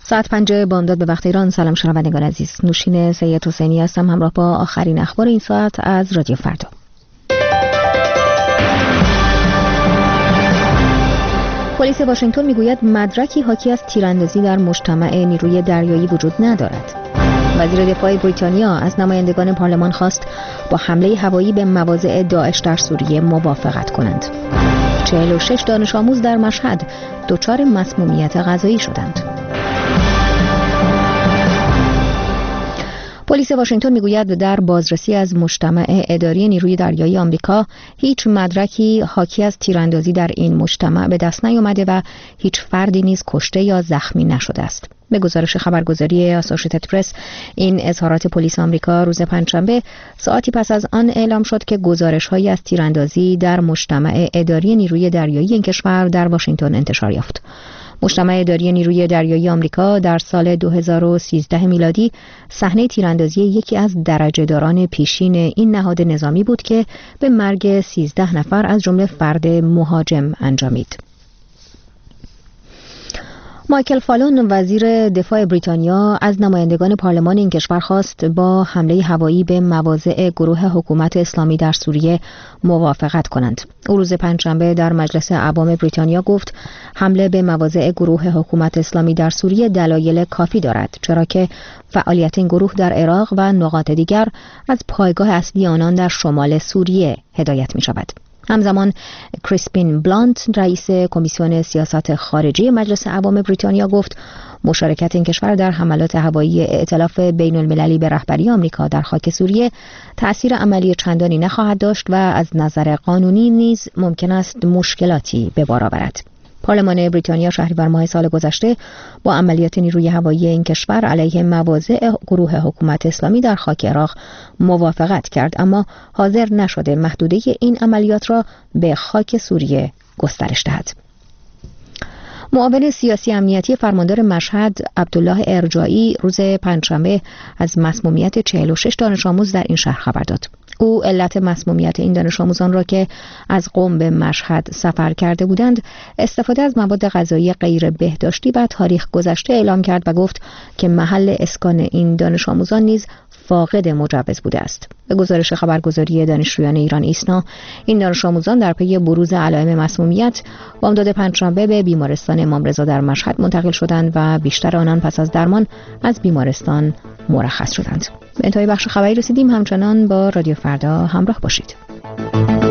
ساعت 5 بامداد به وقت ایران. سلام شنوندگان عزیز، نوشین سید حسینی هستم همراه با آخرین اخبار این ساعت از رادیو فردا. پلیس واشنگتن میگوید مدرکی حاکی از تیراندازی در مجتمع نیروی دریایی وجود ندارد. وزیر دفاع بریتانیا از نمایندگان پارلمان خواست با حمله هوایی به مواضع داعش در سوریه موافقت کنند. 46 دانش آموز در مشهد دچار مسمومیت غذایی شدند. پلیس واشنگتن میگوید در بازرسی از مجتمع اداری نیروی دریایی آمریکا هیچ مدرکی حاکی از تیراندازی در این مجتمع به دست نیامده و هیچ فردی نیز کشته یا زخمی نشده است. به گزارش خبرگزاری اسوسییتد پرس، این اظهارات پلیس آمریکا روز پنجشنبه ساعتی پس از آن اعلام شد که گزارش‌هایی از تیراندازی در مجتمع اداری نیروی دریایی این کشور در واشنگتن انتشار یافت. مجتمع اداری نیروی دریایی آمریکا در سال 2013 میلادی صحنه تیراندازی یکی از درجه‌داران پیشین این نهاد نظامی بود که به مرگ 13 نفر از جمله فرد مهاجم انجامید. مایکل فالون وزیر دفاع بریتانیا از نمایندگان پارلمان این کشور خواست با حمله هوایی به مواضع گروه حکومت اسلامی در سوریه موافقت کنند. او روز پنجشنبه در مجلس اعوام بریتانیا گفت حمله به مواضع گروه حکومت اسلامی در سوریه دلایل کافی دارد، چرا که فعالیت این گروه در عراق و نقاط دیگر از پایگاه اصلی آنان در شمال سوریه هدایت می شود. همزمان کریسپین بلانت رئیس کمیسیون سیاست خارجی مجلس اعوام بریتانیا گفت مشارکت این کشور در حملات هوایی ائتلاف بین المللی به رهبری آمریکا در خاک سوریه تأثیر عملی چندانی نخواهد داشت و از نظر قانونی نیز ممکن است مشکلاتی به بار آورد. پارلمان بریتانیا شهریور ماه سال گذشته با عملیات نیروی هوایی این کشور علیه مواضع گروه حکومت اسلامی در خاک عراق موافقت کرد، اما حاضر نشده محدوده این عملیات را به خاک سوریه گسترش دهد. معاون سیاسی امنیتی فرماندار مشهد عبدالله ارجایی روز پنجشنبه از مسمومیت 46 دانش آموز در این شهر خبر داد. او علت مسمومیت این دانش آموزان را که از قم به مشهد سفر کرده بودند استفاده از مواد غذایی غیر بهداشتی و تاریخ گذشته اعلام کرد و گفت که محل اسکان این دانش آموزان نیز فاقد مجوز بوده است. به گزارش خبرگزاری دانشجویان ایران ایسنا، این دانش آموزان در پی بروز علائم مسمومیت بامداد پنجشنبه به بیمارستان امام رضا در مشهد منتقل شدند و بیشتر آنان پس از درمان از بیمارستان مرخص شدند. به انتهای بخش خبری رسیدیم، همچنان با رادیو فردا همراه باشید.